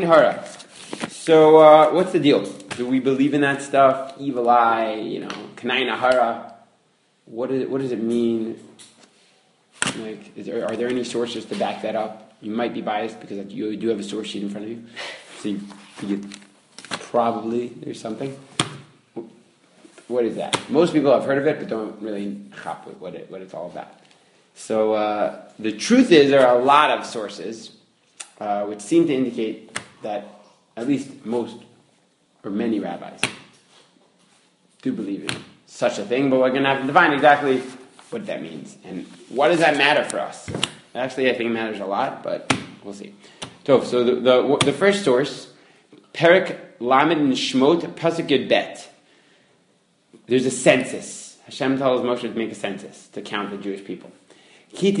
hara. So, what's the deal? Do we believe in that stuff? Evil eye, kanayin hara. What does it mean? Like, are there any sources to back that up? You might be biased because you do have a source sheet in front of you, so you probably there's something. What is that? Most people have heard of it, but don't really chop what it's all about. So the truth is, there are a lot of sources which seem to indicate that at least most or many rabbis do believe in such a thing, but we're going to have to define exactly what that means and what does that matter for us. Actually, I think it matters a lot, but we'll see. So the first source, Perek Lamed in Shmot Pasuk Yud Bet. There's a census. Hashem tells Moshe to make a census to count the Jewish people. When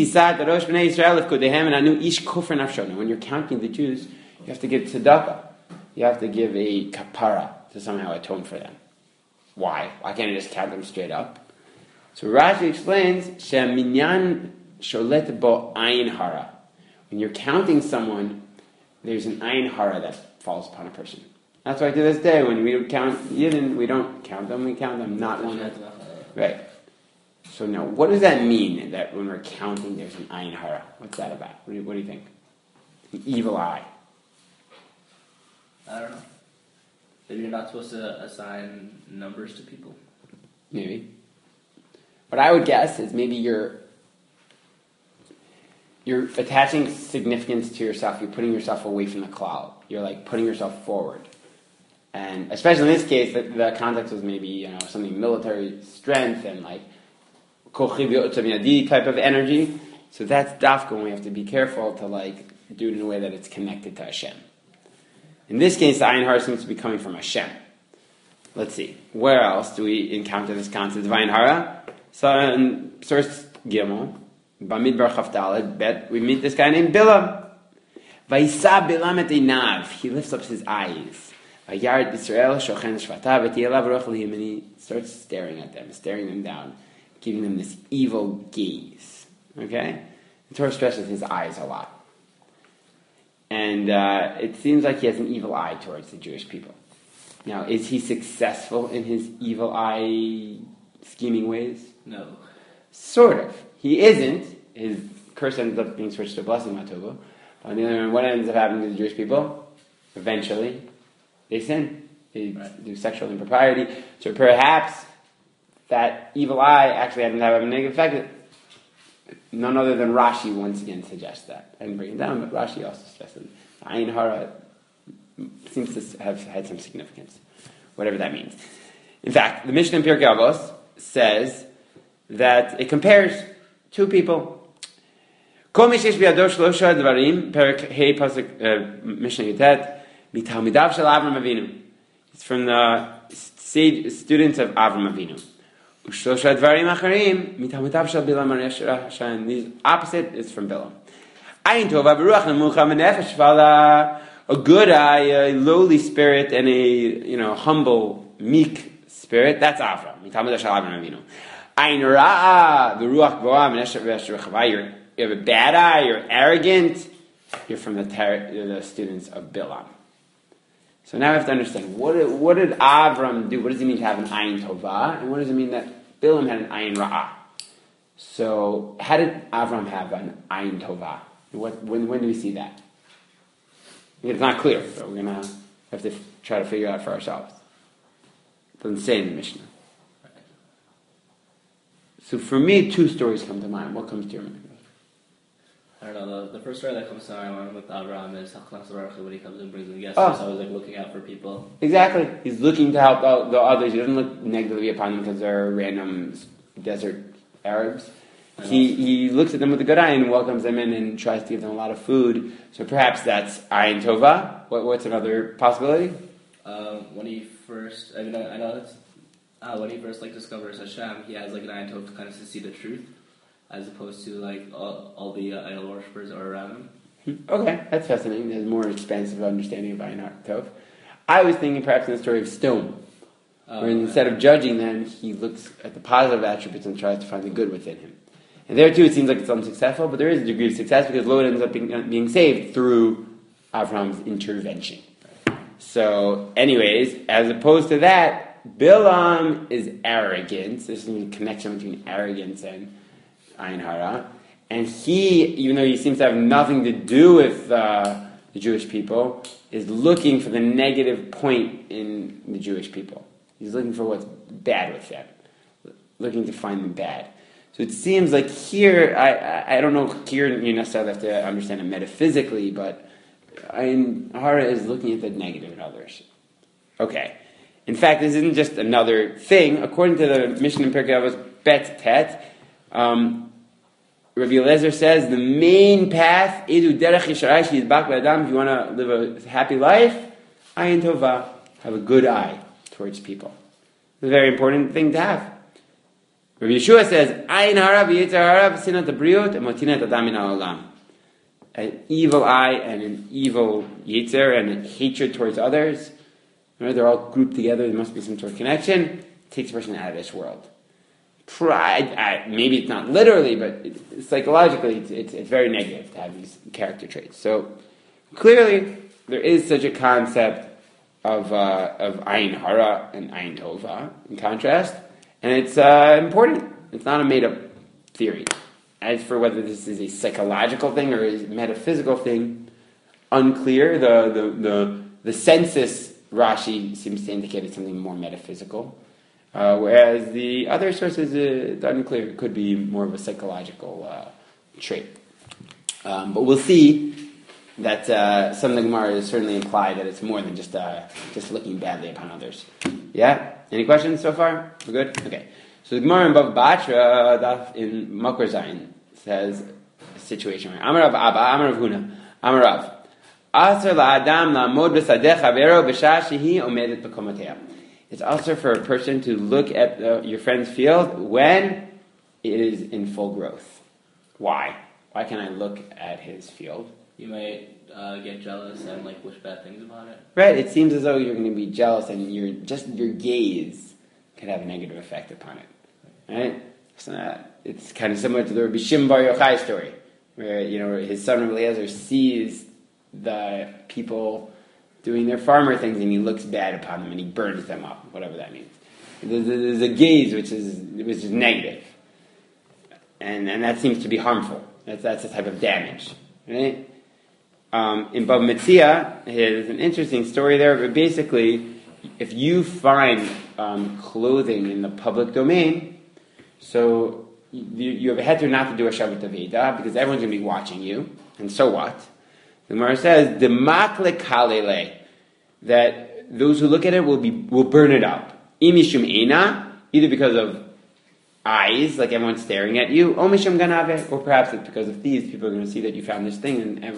you're counting the Jews, you have to give tzedakah. You have to give a kapara to somehow atone for them. Why? Why can't I just count them straight up? So Rashi explains, Sheminyan sholet bo ayin hara. When you're counting someone, there's an ayin hara that falls upon a person. That's why to this day, when we count Yidden, we don't count them, we count them not one. Right. So now, what does that mean, that when we're counting there's an ayin hara? What's that about? What do you think? An evil eye. I don't know. Maybe you're not supposed to assign numbers to people. Maybe. What I would guess is maybe you're attaching significance to yourself. You're putting yourself away from the klal. You're like putting yourself forward. And especially in this case, the context was maybe something military strength and like kochi v'yotzah miyadi type of energy. So that's dafka, and we have to be careful to like do it in a way that it's connected to Hashem. In this case, the ayin hara seems to be coming from Hashem. Let's see. Where else do we encounter this concept of ayin hara? So in source Gimel, Bamidbar Chavdalad, Bet, we meet this guy named Bilam. Vayisa Bilam et einav. He lifts up his eyes. Vayard Yisrael shochen shvatav et yelav ruach lihim, and he starts staring at them, staring them down, giving them this evil gaze. Okay? The Torah stresses his eyes a lot. And it seems like he has an evil eye towards the Jewish people. Now, is he successful in his evil eye scheming ways? No. Sort of. He isn't. His curse ends up being switched to blessing, Matovo. But on the other hand, what ends up happening to the Jewish people? Eventually, they sin. They do sexual impropriety. So perhaps that evil eye actually had to have a negative effect. None other than Rashi once again suggests that. I didn't bring it down, but Rashi also suggested ayin hara seems to have had some significance, whatever that means. In fact, the Mishnah in Pirkei Avos says that it compares two people. Kol mi sheish biyado shlosha dvarim, Perek Hey Pasuk Mishnah Yutet, mitalmidav shel Avram Avinu. It's from the students of Avram Avinu. Ushlosha dvarim acharim, mitalmidav shel Bilam Arish Hashan. The opposite is from Bilam. Ayin tova beruach nemucha menefesh vala. A good eye, a lowly spirit, and a humble, meek spirit. That's Avram. Mitalmidav shel Avram Avinu. Ayin ra'a beruach goa menefesh rechavai. You have a bad eye, you're arrogant, you're from the students of Bilam. So now we have to understand, what did Avram do? What does it mean to have an ayin tova? And what does it mean that Bilam had an ayin ra'ah? So how did Avram have an ayin tova? When do we see that? It's not clear, so we're going to have to try to figure it out for ourselves. It doesn't say in the Mishnah. So for me, two stories come to mind. What comes to your mind? I don't know, the first story that comes to my mind with Abraham is when he comes and brings the guests. So I was looking out for people. Exactly. He's looking to help the others. He doesn't look negatively upon them because they're random desert Arabs. He looks at them with a good eye and welcomes them in and tries to give them a lot of food. So perhaps that's ayin tova. What's another possibility? When he first, when he first discovers Hashem, he has an ayin tov to kind of to see the truth, as opposed to all the idol worshippers are around him. Okay, that's fascinating. There's more expansive understanding of ayin tov. I was thinking perhaps in the story of Stone, where instead of judging them, he looks at the positive attributes and tries to find the good within him. And there too, it seems like it's unsuccessful, but there is a degree of success because Lot ends up being saved through Avram's intervention. So, anyways, as opposed to that, Bilam is arrogance. There's a connection between arrogance and Ayin Hara. And he, even though he seems to have nothing to do with the Jewish people, is looking for the negative point in the Jewish people. He's looking for what's bad with them, looking to find them bad. So it seems like here, I don't know here you necessarily have to understand it metaphysically, but Ayin Hara is looking at the negative in others. Okay. In fact, this isn't just another thing. According to the Mishnah in Pirkei Avos Bet Tet, Rabbi Eliezer says the main path, Edu Derech Yisharai Sheyidbak B'Adam, if you want to live a happy life, Ayin Tova, have a good eye towards people. It's a very important thing to have. Rabbi Yeshua says, Ayin Hara v'Yetzer Hara v'Sinat Habriut Motinat Adam min ha'olam. An evil eye and an evil Yetzer and a hatred towards others. Right? They're all grouped together. There must be some sort of connection. It takes a person out of this world. Pride, maybe it's not literally, but psychologically, it's very negative to have these character traits. So clearly, there is such a concept of Ayin Hara and Ayin Tova, in contrast, and it's important. It's not a made-up theory. As for whether this is a psychological thing or a metaphysical thing, unclear. The census Rashi seems to indicate it's something more metaphysical. Whereas the other sources, it's unclear. It could be more of a psychological trait. But we'll see that some of the Gemara is certainly implied that it's more than just looking badly upon others. Yeah? Any questions so far? We're good? Okay. So the Gemara in Bava Batra, in Makor Zayin, says a situation where Amar Rav Abba, Amar Rav Huna, Amar Rav, Asar la'adam la'amod b'sadeh chavero b'shah shehi omedet b'komoteha. It's also for a person to look at your friend's field when it is in full growth. Why? Why can I look at his field? You might get jealous and wish bad things about it. Right. It seems as though you're going to be jealous, and your gaze could have a negative effect upon it. Right. So, it's kind of similar to the Rabbi Shimon Bar Yochai story, where his son Rabbi Eliezer sees the people doing their farmer things, and he looks bad upon them, and he burns them up, whatever that means. There's a gaze which is negative, and that seems to be harmful. That's a type of damage, right? In Bava Metzia, there's an interesting story there, but basically, if you find clothing in the public domain, so you have a heter not to do a Shabbat Aveda, because everyone's going to be watching you, and so what? The Gemara says, "Demakle kalele," that those who look at it will burn it up. Imishum ena, either because of eyes, like everyone's staring at you, or mishum ganave, or perhaps it's because of thieves. People are going to see that you found this thing, and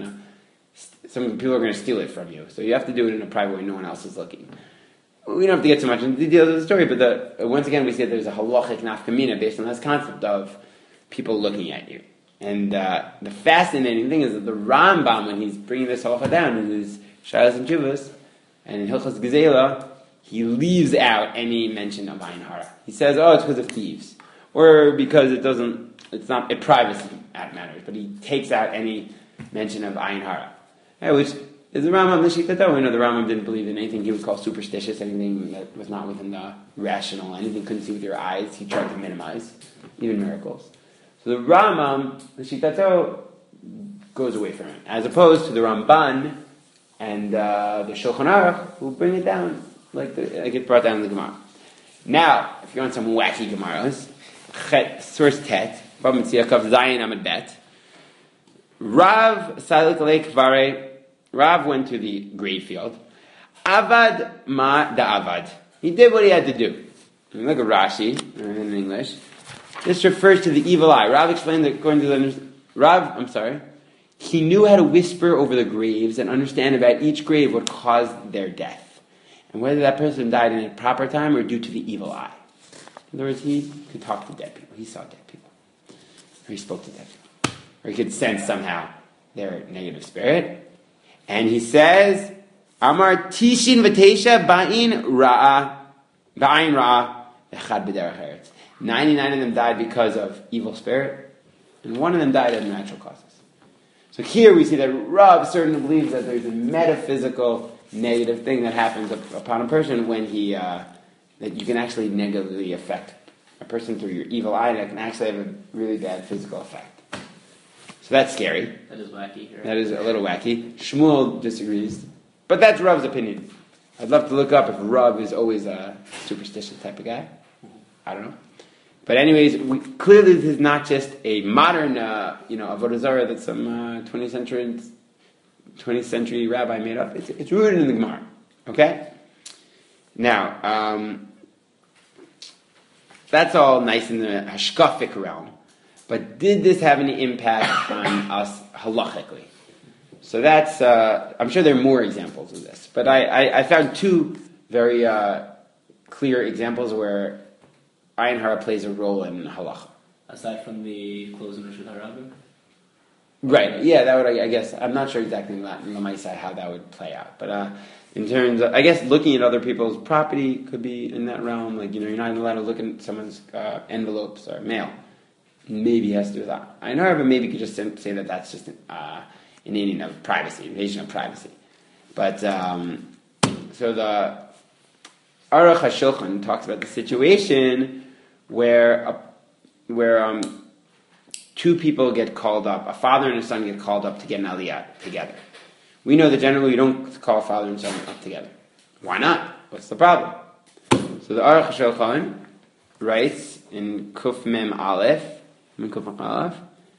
some people are going to steal it from you. So you have to do it in a private way, no one else is looking. We don't have to get so much into the details of the story, but once again we see that there's a halachic nafkamina based on this concept of people looking at you. And the fascinating thing is that the Rambam, when he's bringing this halacha down in his Shaylas and Juvas, and in Hilchos Gezela, he leaves out any mention of Ayin Hara. He says, it's because of thieves. Or because it's not a privacy matters, but he takes out any mention of Ayin Hara. Which is the Rambam L'Shitato. We know the Rambam didn't believe in anything he would call superstitious, anything that was not within the rational, anything you couldn't see with your eyes, he tried to minimize, even miracles. So the Rambam, the Shitato, goes away from it, as opposed to the Ramban and the Shulchan Aruch, who bring it down, like it's brought down in the Gemara. Now, if you want some wacky Gemaras, source Tet, Bava Metzia Kav Zayin Amud Bet, Rav Salik Alei Kvare, Rav went to the grave field. Avad ma da avad. He did what he had to do. Look at Rashi in English. This refers to the evil eye. Rav explained that according to he knew how to whisper over the graves and understand about each grave what caused their death, and whether that person died in a proper time or due to the evil eye. In other words, he could talk to dead people. He saw dead people. Or he spoke to dead people. Or he could sense somehow their negative spirit. And he says, Amar Tishin V'Teisha Ba'in Ra'a Echad B'derech Eretz. 99 of them died because of evil spirit, and one of them died of natural causes. So here we see that Rav certainly believes that there's a metaphysical negative thing that happens upon a person when that you can actually negatively affect a person through your evil eye, that can actually have a really bad physical effect. So that's scary. That is wacky. Right? That is a little wacky. Shmuel disagrees. But that's Rav's opinion. I'd love to look up if Rav is always a superstitious type of guy. I don't know. But anyways, clearly this is not just a modern, avodah zarah that some 20th century rabbi made up. It's rooted in the Gemara. Okay? Now, that's all nice in the hashkafic realm. But did this have any impact on us halachically? So that's, I'm sure there are more examples of this. But I found two very clear examples where Ayin Hara plays a role in halacha. Aside from the closing Rishut HaRabim? Right, yeah, that would, I guess, I'm not sure exactly in Lamaisai how that would play out. But in terms of, I guess, looking at other people's property could be in that realm. Like, you're not allowed to look at someone's envelopes or mail. Maybe has to do with that. Ayin Hara, but maybe you could just say that that's just an invasion of privacy. But, so the Aruch HaShulchan talks about the situation where two people get called up, a father and a son get called up to get an aliyah together. We know that generally you don't call father and son up together. Why not? What's the problem? So the Aruch HaShulchan writes in Kuf Mem Aleph, Midina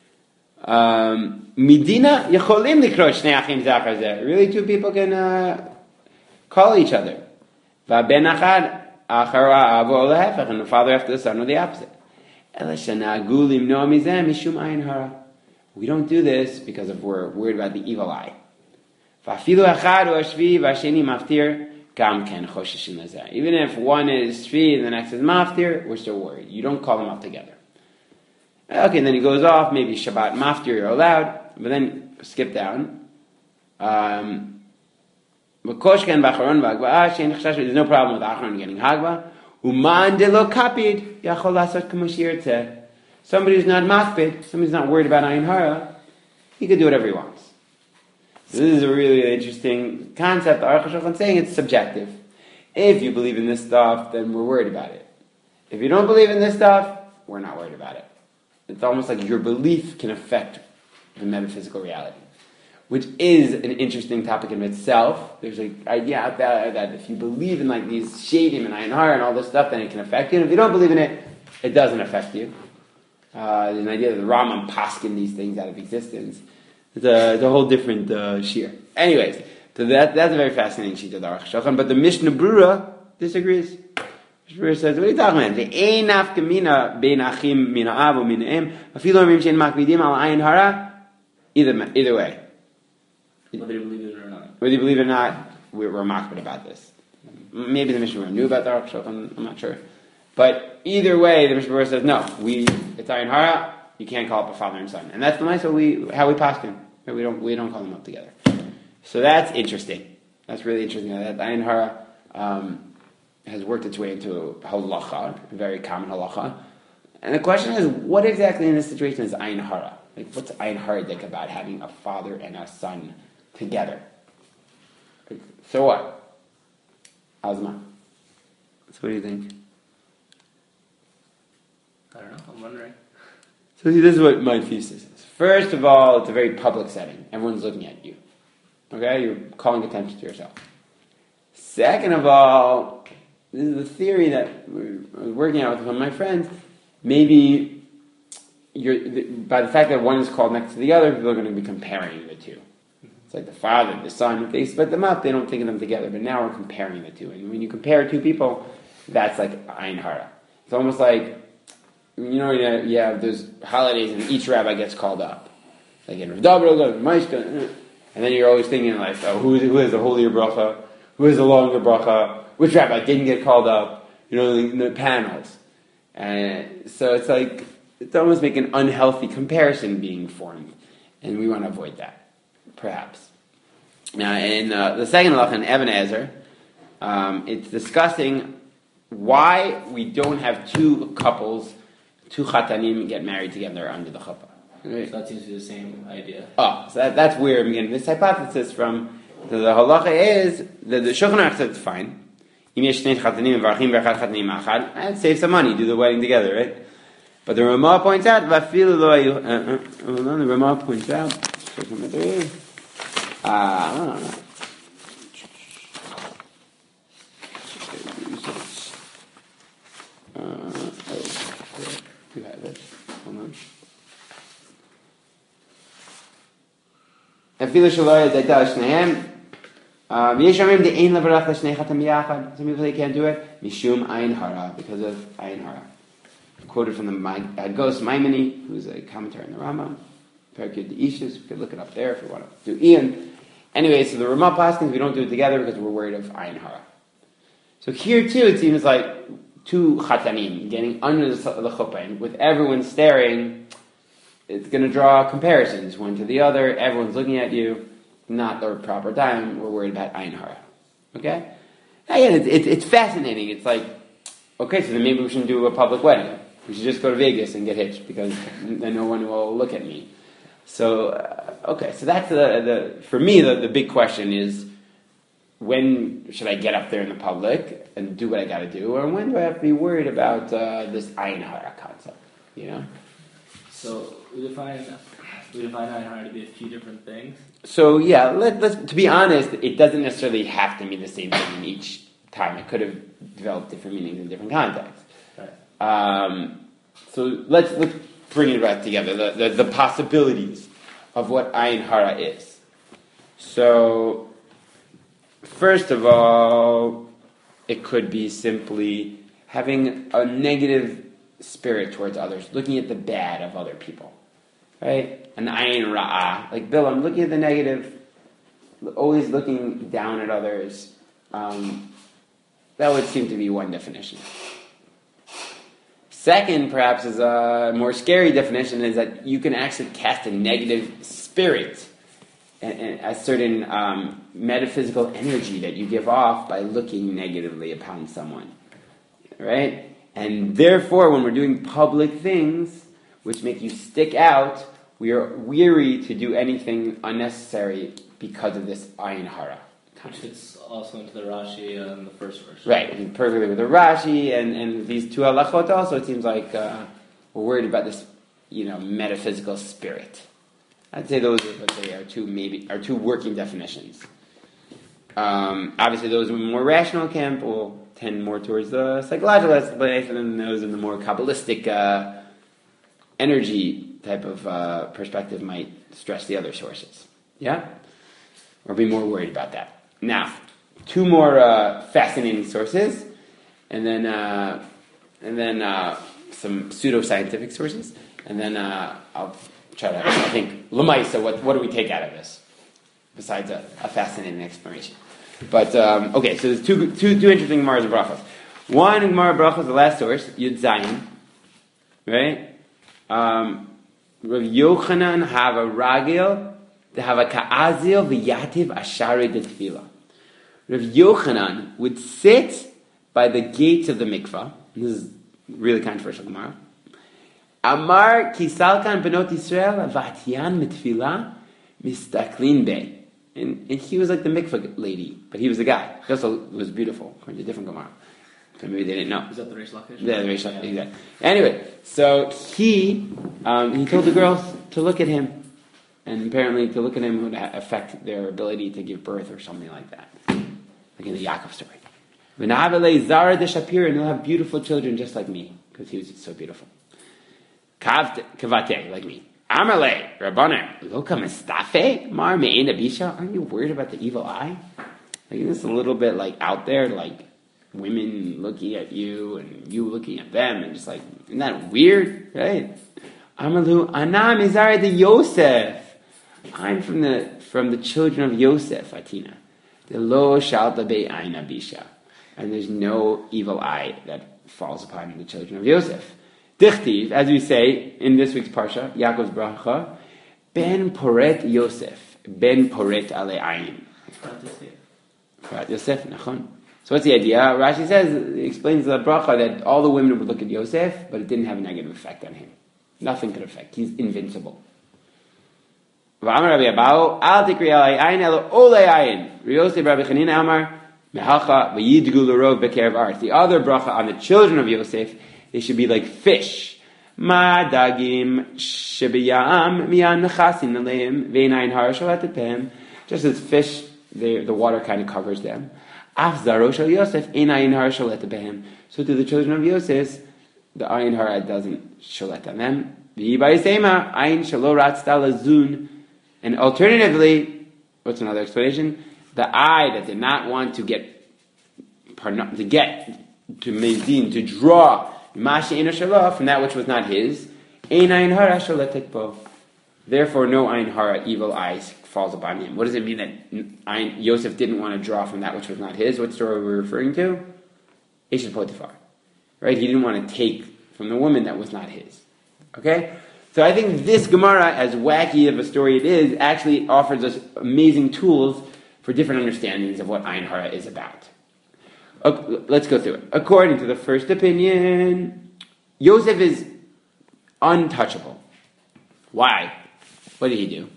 Yecholim Likro Shnei Achim Zachar Zeh. Really, two people can call each other. V'ben Achad Achara Avo Lehefech, and the father after the son are the opposite. We don't do this because we're worried about the evil eye. Even if one is shvi and the next is maftir, we're still worried. You don't call them up together. Okay, and then he goes off, maybe Shabbat maftir you're allowed, but then skip down. There's no problem with Acharon getting Hagba. Somebody who's not makpid, somebody's not worried about Ayin Hara, he could do whatever he wants. So this is a really interesting concept. The Aruch HaShulchan is saying it's subjective. If you believe in this stuff, then we're worried about it. If you don't believe in this stuff, we're not worried about it. It's almost like your belief can affect the metaphysical reality, which is an interesting topic in itself. There's an idea out there that if you believe in like these shadim and Ayin Hara and all this stuff, then it can affect you. And if you don't believe in it, it doesn't affect you. There's an idea that the Rambam paskin these things out of existence. It's a whole different shir. Anyways, so that's a very fascinating sheet of the Aruch HaShulchan. But the Mishnah Brura disagrees. Mishnah Brura says, what are you talking about? Ve'ein nafka mina bein achim mina av or mina em afilu omrim she'en makpidim al Ayin Hara. Either way. Whether you believe it or not. Whether you believe it or not, we're makpid about this. Maybe the Mishnah Brura knew about the Aruch HaShulchan, I'm not sure. But either way, the Mishnah Brura says, no, it's Ayin Hara, you can't call up a father and son. And that's the nice how we paskin. We don't call them up together. So that's interesting. That's really interesting. That Ayin Hara has worked its way into halacha, a very common halacha. And the question is, what exactly in this situation is Ayin Hara? Like, what's Ayin Hara about having a father and a son together? So what? Azma. So what do you think? I don't know, I'm wondering. So see, this is what my thesis is. First of all, it's a very public setting. Everyone's looking at you. Okay? You're calling attention to yourself. Second of all, this is a theory that I was working out with one of my friends. Maybe by the fact that one is called next to the other, people are going to be comparing the two. It's like the father, the son. If they split them up, they don't think of them together. But now we're comparing the two. And when you compare two people, that's like Ayin Hara. It's almost like, you have those holidays and each rabbi gets called up. Like in Rav Dabra, Maishka, and then you're always thinking like, oh, who has the holier bracha? Who has the longer bracha? Which rabbi didn't get called up? The panels. And so it's like, it's almost like an unhealthy comparison being formed. And we want to avoid that, perhaps. Now, in the second halacha in Even Ezer, it's discussing why we don't have two couples, two chatanim get married together under the chuppah. Right. So that seems to be the same idea. Oh, so that's where I'm getting this hypothesis from. So the halacha is that the Shulchan Aruch said it's fine. And save some money, do the wedding together, right? But the Ramah points out, hold on, the Ramah points out, you have it. Hold on. Some people say can't do it. Mishum ayin hara, because of ayin hara. Quoted from the Ghost Maimoni, who's a commentary on the Rambam. Perikid the Ishus, we could look it up there if we want to do Ian. Anyway, so the Ramah Paskins, we don't do it together because we're worried of ayin hara. So here too, it seems like two chatanim getting under the chuppah, and with everyone staring, it's going to draw comparisons one to the other. Everyone's looking at you, not the proper time. We're worried about ayin hara. Okay? Again, it's fascinating. It's like, okay, so then maybe we shouldn't do a public wedding. We should just go to Vegas and get hitched because then no one will look at me. So, okay, so that's for me, the big question is, when should I get up there in the public and do what I got to do, or when do I have to be worried about this ayin hara concept? You know. So we define ayin hara to be a few different things. So yeah, let's. To be honest, it doesn't necessarily have to mean the same thing in each time. It could have developed different meanings in different contexts. Right. So let's bring it back together. The possibilities of what ayin hara is. So, first of all, it could be simply having a negative spirit towards others, looking at the bad of other people, right? An ayin ra'ah, like Bill, I'm looking at the negative, always looking down at others. That would seem to be one definition. Second, perhaps, is a more scary definition, is that you can actually cast a negative spirit, and a certain metaphysical energy that you give off by looking negatively upon someone, right? And therefore, when we're doing public things which make you stick out, we are weary to do anything unnecessary because of this ayin hara. Which fits also into the Rashi in the first verse. Right, and perfectly with the Rashi and these two halachot also, it seems like we're worried about this, metaphysical spirit. I'd say those are two working definitions. Obviously, those in the more rational camp will tend more towards the psychological explanation, and those in the more Kabbalistic energy type of perspective might stress the other sources. Yeah? Or be more worried about that. Now, two more fascinating sources, and then some pseudoscientific sources, and then I'll try to, I think, Lamaisa, what do we take out of this? Besides a fascinating exploration. But, okay, so there's two interesting Gemaras and Brachos. One in Gemara Brachos, the last source, Yud Zayin, right? Rav Yochanan have a ragil, to have a ka'azil v'yativ ashari de tefillah. Rav Yochanan would sit by the gates of the mikvah. This is really controversial Gemara. Amar kisalkan benot Yisrael v'atiyan mitfilah mistaklin bey. And he was like the mikvah lady, but he was the guy. He also was beautiful, according to a different Gemara. So maybe they didn't know. Is that the Reish Lakish? Yeah, the Reish Lakish, exactly. Anyway, so he told the girls to look at him. And apparently to look at him would affect their ability to give birth or something like that. Like in the Yaakov story. Zara de Shapir, and he'll have beautiful children just like me, because he was so beautiful. Kavate, like me. Amalei, Rabbaner, Loka Mustafe, Mar Me'en Abisha. Aren't you worried about the evil eye? Like, this is a little bit like out there, like women looking at you and you looking at them, and just like, isn't that weird, right? Amalu, Anam Izara de Yosef. I'm from the children of Yosef, Atina. The lo shalta be'ayin abisha. And there's no evil eye that falls upon the children of Yosef. Dichtiv, as we say in this week's Parsha, Yaakov's Bracha, Ben Poret Yosef, Ben Poret Ale Ayin. Poret Yosef, nachon. So what's the idea? Rashi says, explains the Bracha that all the women would look at Yosef, but it didn't have a negative effect on him. Nothing could affect. He's invincible. V'amar Rabbi Abau, al tikri alai ayin elo olei ayin. Yosef Rabbi Chanina Amar, mehalcha v'yidgu l'rov b'kerev aretz. The other bracha on the children of Yosef, they should be like fish. Ma dagim shebiyam miyan nechasin aleim ve'in ayin hara shalatet behem. Just as fish, the water kind of covers them. Af zaro shel Yosef ein ayin hara shalatet behem. So to the children of Yosef, the ayin hara doesn't shalet on them. V'yibayisema ayin shelo ratzta lazun. And alternatively, what's another explanation? The eye that did not want to maintain, to draw from that which was not his. Therefore, no ayin hara, evil eyes, falls upon him. What does it mean that Yosef didn't want to draw from that which was not his? What story are we referring to? Eshet Potiphar. Right? He didn't want to take from the woman that was not his. Okay? So I think this Gemara, as wacky of a story it is, actually offers us amazing tools for different understandings of what ayin hara is about. Okay, let's go through it. According to the first opinion, Yosef is untouchable. Why? What did he do?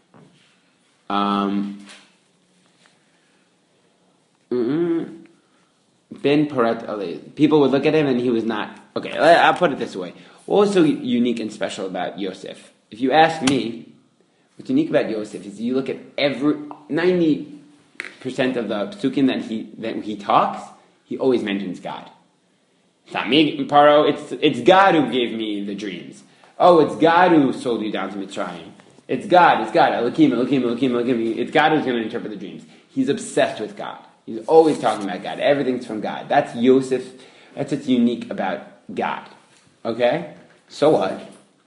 Ben Parat Ali. People would look at him and he was not. Okay, I'll put it this way. What was so unique and special about Yosef? If you ask me, what's unique about Yosef is you look at 90% of the psukim that he talks, he always mentions God. It's not me, Paro, it's God who gave me the dreams. Oh, it's God who sold you down to Mitzrayim. It's God. Elohim. It's God who's going to interpret the dreams. He's obsessed with God. He's always talking about God. Everything's from God. That's Yosef. That's what's unique about God. Okay? So what?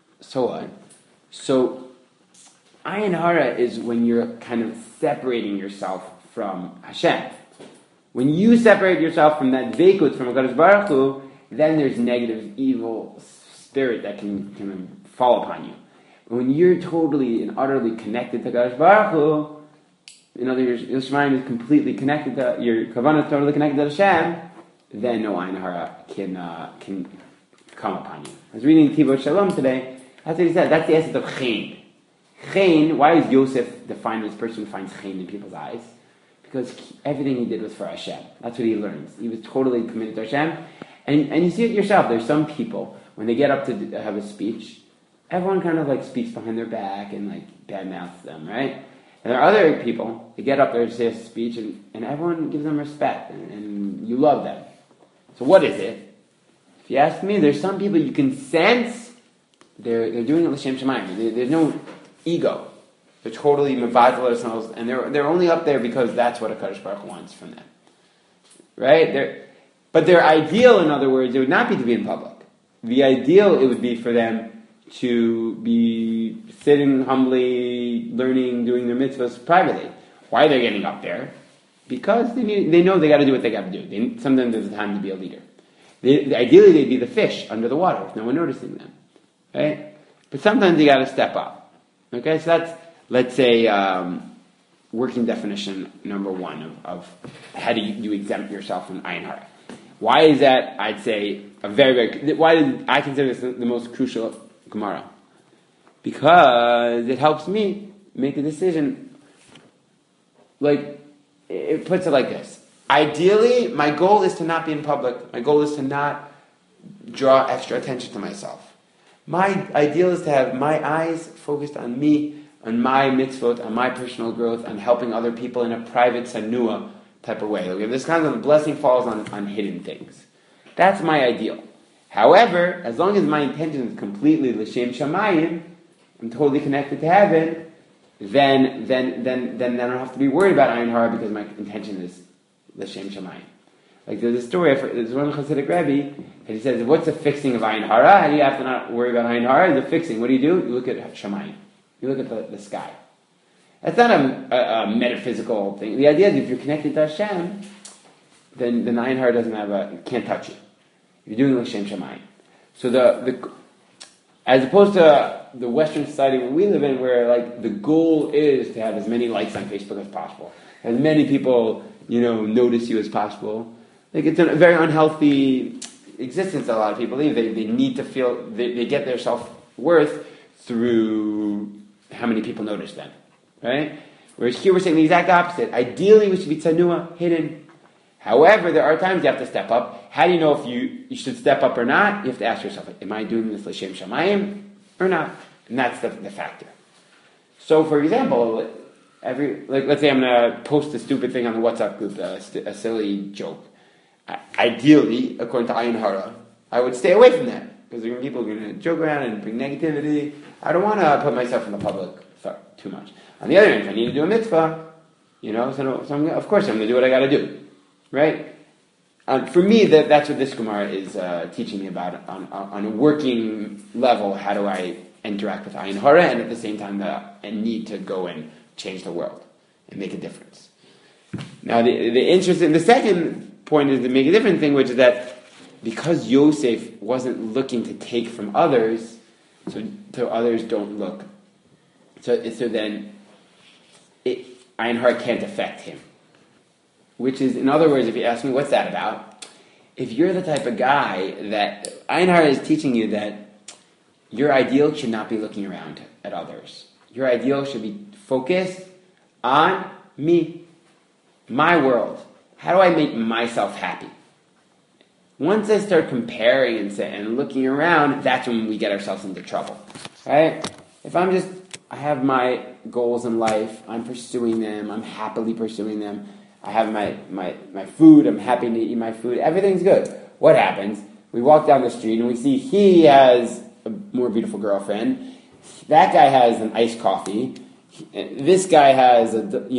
So, ayin hara is when you're kind of separating yourself from Hashem. When you separate yourself from that veikut, from HaKadosh Baruch Hu, then there's negative, evil spirit that can fall upon you. But when you're totally and utterly connected to HaKadosh Baruch Hu, in other words, your Shemaim is completely connected to, your Kavanah is totally connected to Hashem, then no ayin hara can come upon you. I was reading Tivot Shalom today. That's what he said. That's the essence of chen. Chen, why is Yosef defined as a person who finds chen in people's eyes? Because everything he did was for Hashem. That's what he learns. He was totally committed to Hashem. And you see it yourself. There's some people, when they get up to have a speech, everyone kind of like speaks behind their back and like badmouths them, right? And there are other people, they get up there to say a speech and everyone gives them respect and you love them. So what is it? If you ask me, there's some people you can sense they're doing it l'shem shamayim. There's no ego. They're totally mevatel themselves, and they're only up there because that's what HaKadosh Baruch Hu wants from them. Right? But their ideal, in other words, it would not be to be in public. The ideal, it would be for them to be sitting humbly, learning, doing their mitzvahs privately. Why are they getting up there? Because they know they got to do what they got to do. Sometimes there's a time to be a leader. Ideally, they'd be the fish under the water with no one noticing them. Right? But sometimes you got to step up. Okay, so that's, let's say, working definition number one of how do you exempt yourself from ayin hara. Why is that? I'd say why did I consider this the most crucial Gemara? Because it helps me make a decision. Like, it puts it like this. Ideally, my goal is to not be in public. My goal is to not draw extra attention to myself. My ideal is to have my eyes focused on me, on my mitzvot, on my personal growth, on helping other people in a private sanua type of way. Okay, this kind of blessing falls on hidden things. That's my ideal. However, as long as my intention is completely l'shem shamayim, I'm totally connected to heaven, then I don't have to be worried about ayin hara because my intention is l'shem shamayim. Like there's a story, there's one Hasidic Rebbe, and he says, what's the fixing of ayin hara? How do you have to not worry about ayin hara? The fixing, what do? You look at shamayim. You look at the sky. That's not a metaphysical thing. The idea is if you're connected to Hashem, then ayin hara can't touch you. You're doing l'shem shamayim. So as opposed to the Western society where we live in, where like the goal is to have as many likes on Facebook as possible, as many people notice you as possible. Like it's a very unhealthy existence that a lot of people live. They need to feel they get their self-worth through how many people notice them, right? Whereas here we're saying the exact opposite. Ideally, we should be tsanua, hidden. However, there are times you have to step up. How do you know if you should step up or not? You have to ask yourself, am I doing this l'shem shamayim or not? And that's the factor. So, for example, let's say I'm going to post a stupid thing on the WhatsApp group, a silly joke. Ideally, according to Ayin Hara, I would stay away from that because people are going to joke around and bring negativity. I don't want to put myself in the public too much. On the other hand, if I need to do a mitzvah, of course I'm going to do what I got to do, right? For me, that's what this Gemara is teaching me about on a working level. How do I interact with Ayin Hara and at the same time and need to go and change the world and make a difference? Now, the second point is to make a different thing, which is that because Yosef wasn't looking to take from others, so others don't look. So then Ayin Hara can't affect him. Which is, in other words, if you ask me, what's that about? If you're the type of guy that Ayin Hara is teaching you that your ideal should not be looking around at others. Your ideal should be focused on me, my world. How do I make myself happy? Once I start comparing and looking around, that's when we get ourselves into trouble, right? If I have my goals in life, I'm pursuing them, I'm happily pursuing them, I have my food, I'm happy to eat my food, everything's good. What happens? We walk down the street and we see he has a more beautiful girlfriend, that guy has an iced coffee, this guy has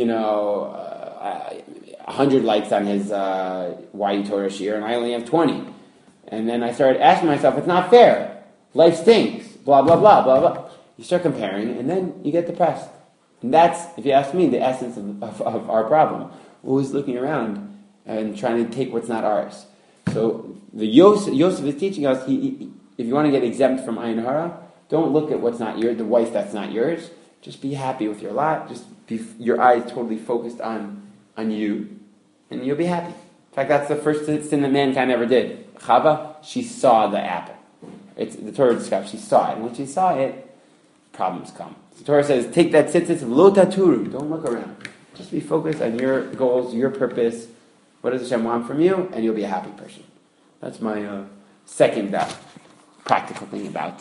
100 likes on his YU Torah Shir, and I only have 20. And then I started asking myself, it's not fair. Life stinks. Blah, blah, blah, blah, blah. You start comparing, and then you get depressed. And that's, if you ask me, the essence of our problem. Always looking around and trying to take what's not ours. So the Yosef is teaching us, if you want to get exempt from Ayin Hara, don't look at what's not yours, the wife that's not yours. Just be happy with your lot. Just be your eyes totally focused on you, and you'll be happy. In fact, that's the first sin that mankind ever did. Chava, she saw the apple. It's the Torah describes, she saw it. And when she saw it, problems come. The Torah says, take that tzitzit of lo taturu. Don't look around. Just be focused on your goals, your purpose. What does Hashem want from you? And you'll be a happy person. That's my second practical thing about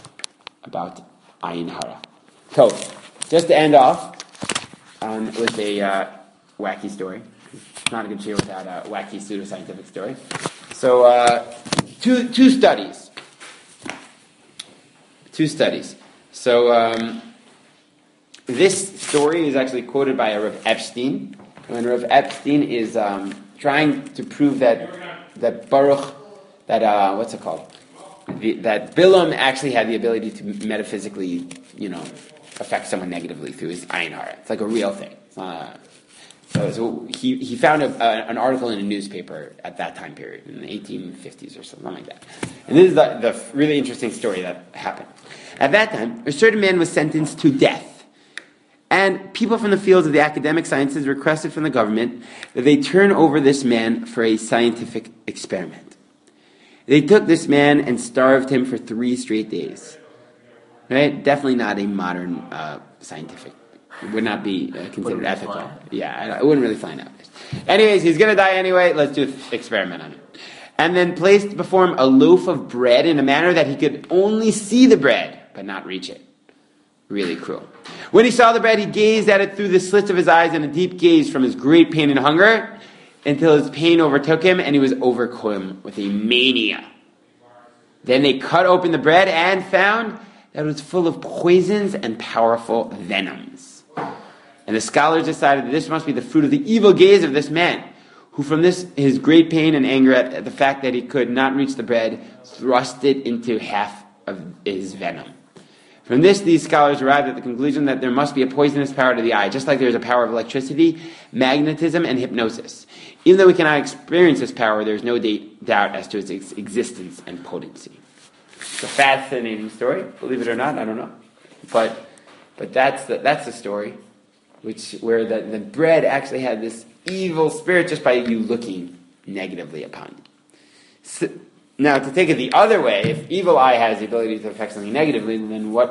Ayin Hara. So, just to end off with a wacky story. It's not a good year without a wacky pseudoscientific story. So, two studies. So, this story is actually quoted by a Rav Epstein. When Rav Epstein is trying to prove that Baruch, what's it called? That Bilam actually had the ability to metaphysically, affect someone negatively through his Ayin Hara. It's like a real thing. So he found an article in a newspaper at that time period, in the 1850s or something like that. And this is the really interesting story that happened. At that time, a certain man was sentenced to death. And people from the fields of the academic sciences requested from the government that they turn over this man for a scientific experiment. They took this man and starved him for 3 straight days. Right? Definitely not a modern scientific. It would not be considered ethical. Yeah, I wouldn't really fly nowadays. Anyways, he's going to die anyway. Let's do an experiment on him. And then placed before him a loaf of bread in a manner that he could only see the bread, but not reach it. Really cruel. When he saw the bread, he gazed at it through the slits of his eyes in a deep gaze from his great pain and hunger, until his pain overtook him and he was overcome with a mania. Then they cut open the bread and found that it was full of poisons and powerful venoms. And the scholars decided that this must be the fruit of the evil gaze of this man, who from his great pain and anger at the fact that he could not reach the bread, thrust it into half of his venom. From this, these scholars arrived at the conclusion that there must be a poisonous power to the eye, just like there is a power of electricity, magnetism, and hypnosis. Even though we cannot experience this power, there is no doubt as to its existence and potency. It's a fascinating story, believe it or not, I don't know. But that's the story, where the bread actually had this evil spirit just by you looking negatively upon it. So, now, to take it the other way, if evil eye has the ability to affect something negatively, then what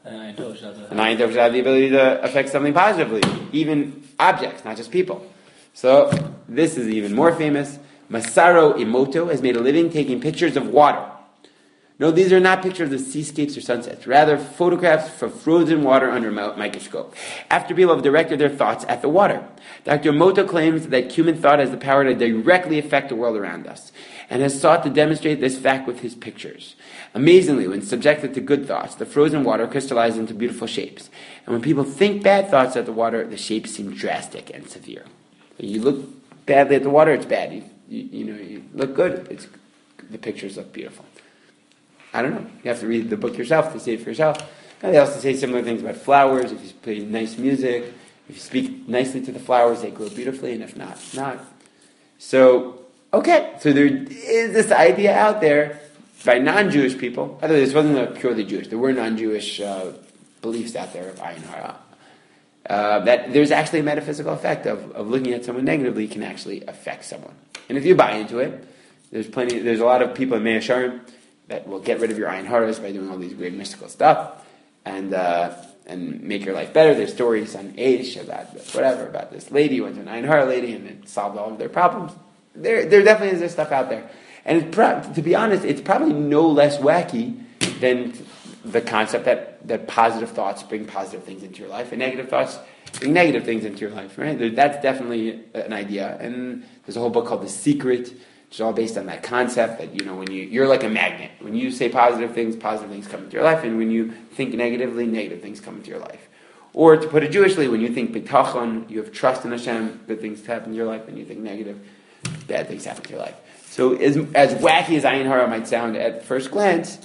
And Ein Tov should And Ein Tov should have the ability to affect something positively, even objects, not just people. So this is even more famous. Masaru Emoto has made a living taking pictures of water. No, these are not pictures of seascapes or sunsets, rather photographs of frozen water under a microscope, after people have directed their thoughts at the water. Dr. Emoto claims that human thought has the power to directly affect the world around us, and has sought to demonstrate this fact with his pictures. Amazingly, when subjected to good thoughts, the frozen water crystallizes into beautiful shapes. And when people think bad thoughts at the water, the shapes seem drastic and severe. You look badly at the water, it's bad. You look good, the pictures look beautiful. I don't know. You have to read the book yourself to see it for yourself. And they also say similar things about flowers. If you play nice music, if you speak nicely to the flowers, they grow beautifully, and if not, not. So, okay. So there is this idea out there by non-Jewish people. By the way, this wasn't purely Jewish. There were non-Jewish beliefs out there of Ayin Hara. That there's actually a metaphysical effect of looking at someone negatively can actually affect someone. And if you buy into it, there's a lot of people in Mea Shearim that will get rid of your Ayin Haras by doing all these weird mystical stuff and make your life better. There's stories on Aish about this lady who went to an Ayin Hara lady and it solved all of their problems. There definitely is this stuff out there. And to be honest, it's probably no less wacky than the concept that positive thoughts bring positive things into your life and negative thoughts bring negative things into your life, right? That's definitely an idea. And there's a whole book called The Secret. It's all based on that concept that, when you're like a magnet. When you say positive things come into your life. And when you think negatively, negative things come into your life. Or to put it Jewishly, when you think bitachon, you have trust in Hashem, good things happen in your life. When you think negative, bad things happen to your life. So as wacky as Ayin Hara might sound at first glance,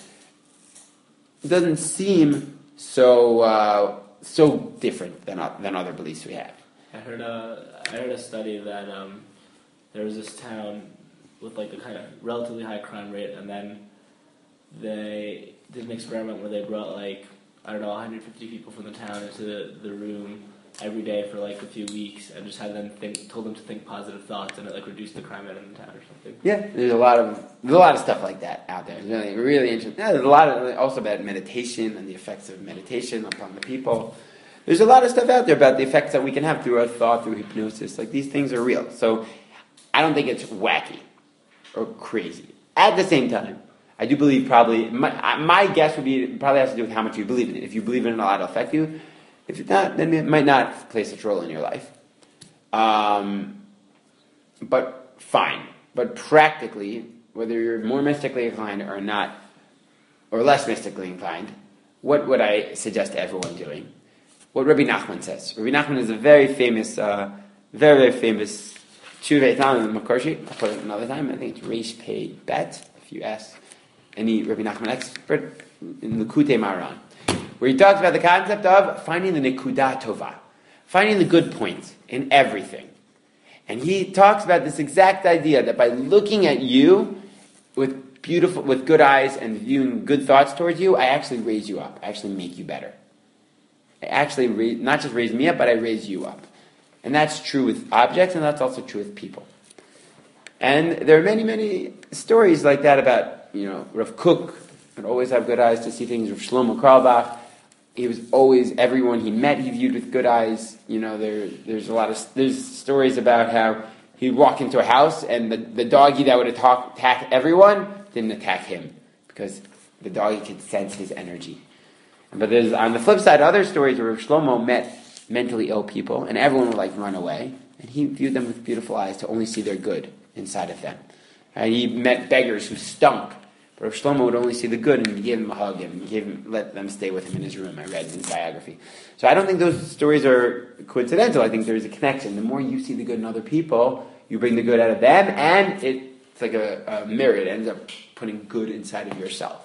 it doesn't seem so different than other beliefs we have. I heard a study that there was this town with like a kind of relatively high crime rate, and then they did an experiment where they brought 150 people from the town into the room every day for like a few weeks, and just had them told them to think positive thoughts, and it reduced the crime rate in the town or something. Yeah, there's a lot of stuff like that out there. It's really, really interesting. Yeah, there's a lot also about meditation and the effects of meditation upon the people. There's a lot of stuff out there about the effects that we can have through our thought, through hypnosis. These things are real. So I don't think it's wacky or crazy. At the same time, I do believe probably, my guess would be it probably has to do with how much you believe in it. If you believe in it a lot, it'll affect you. If it's not, then it might not play such a role in your life. But fine. But practically, whether you're more mystically inclined or not, or less mystically inclined, what would I suggest to everyone doing? What Rabbi Nachman says. Rabbi Nachman is a very famous, very, very famous Tshuvei Talmud in Makorshi. I'll put it another time. I think it's Reish Pei Bet, if you ask any Rabbi Nachman expert, in Likutei Maran, where he talks about the concept of finding the Nekuda Tova, finding the good points in everything. And he talks about this exact idea that by looking at you with good eyes and viewing good thoughts towards you, I actually raise you up. I actually make you better. I actually not just raise me up, but I raise you up. And that's true with objects, and that's also true with people. And there are many, many stories like that about, Rav Kook would always have good eyes to see things. Rav Shlomo Karlbach, he was always, everyone he met, he viewed with good eyes. There's stories about how he'd walk into a house and the doggy that would attack everyone didn't attack him because the doggy could sense his energy. But there's, on the flip side, other stories where Rav Shlomo met mentally ill people and everyone would run away, and he viewed them with beautiful eyes to only see their good inside of them. And he met beggars who stunk, but Rav Shlomo would only see the good, and he gave them a hug and let them stay with him in his room. I read his biography. So I don't think those stories are coincidental. I think there's a connection. The more you see the good in other people, you bring the good out of them, and it's like a mirror. It ends up putting good inside of yourself.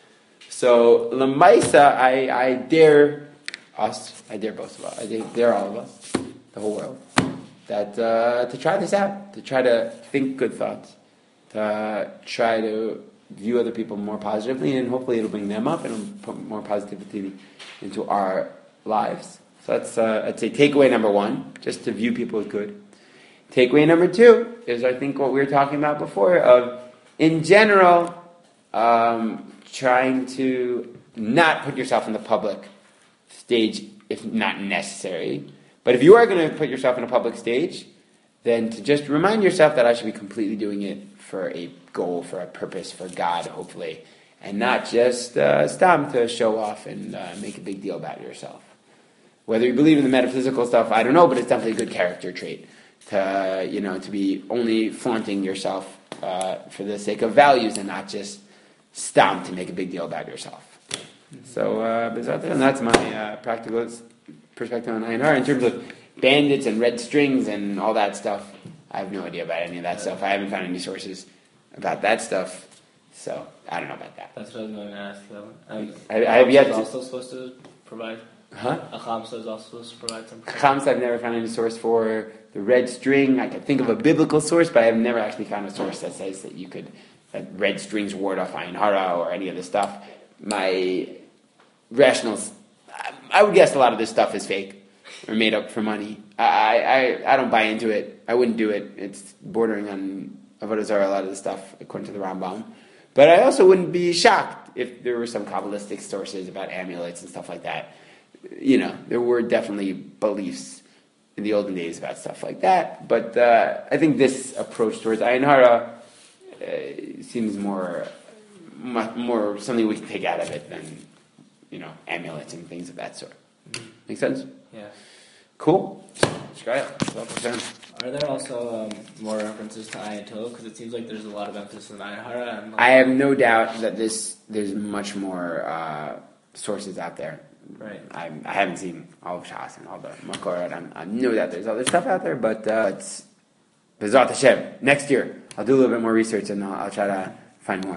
So Lamaisa, I dare us, I dare both of us, I dare all of us, the whole world, that to try this out, to try to think good thoughts, to try to view other people more positively, and hopefully it'll bring them up and it'll put more positivity into our lives. So that's I'd say takeaway number one, just to view people as good. Takeaway number two is, I think, what we were talking about before, of, in general, trying to not put yourself in the public stage if not necessary. But if you are going to put yourself in a public stage, then to just remind yourself that I should be completely doing it for a goal, for a purpose, for God, hopefully, and not just stop to show off and make a big deal about yourself. Whether you believe in the metaphysical stuff, I don't know, but it's definitely a good character trait to be only flaunting yourself for the sake of values and not just stop to make a big deal about yourself. So, and that's my practical perspective on Ayin Hara. In terms of bandits and red strings and all that stuff, I have no idea about any of that stuff. I haven't found any sources about that stuff, so I don't know about that. That's what I was going to ask. I have yet to... to... also supposed to provide... Huh? A Khamsa is also supposed to provide some... Khamsa I've never found any source for. The red string, I can think of a biblical source, but I've never actually found a source that says that red strings ward off Ayin Hara or any of this stuff. My rationals, I would guess a lot of this stuff is fake or made up for money. I don't buy into it. I wouldn't do it. It's bordering on Avodah Zarah, a lot of this stuff, according to the Rambam. But I also wouldn't be shocked if there were some Kabbalistic sources about amulets and stuff like that. There were definitely beliefs in the olden days about stuff like that. But I think this approach towards Ayin Hara seems more something we can take out of it than, amulets and things of that sort. Make sense? Yeah. Cool. Are there also more references to Ayin Tov? Because it seems like there's a lot of emphasis on Ayin Hara. And I have no doubt that there's much more sources out there. Right. I haven't seen all of Shas and all the Makor. I know that there's other stuff out there, but it's B'ezrat Hashem. Next year, I'll do a little bit more research and I'll try to find more.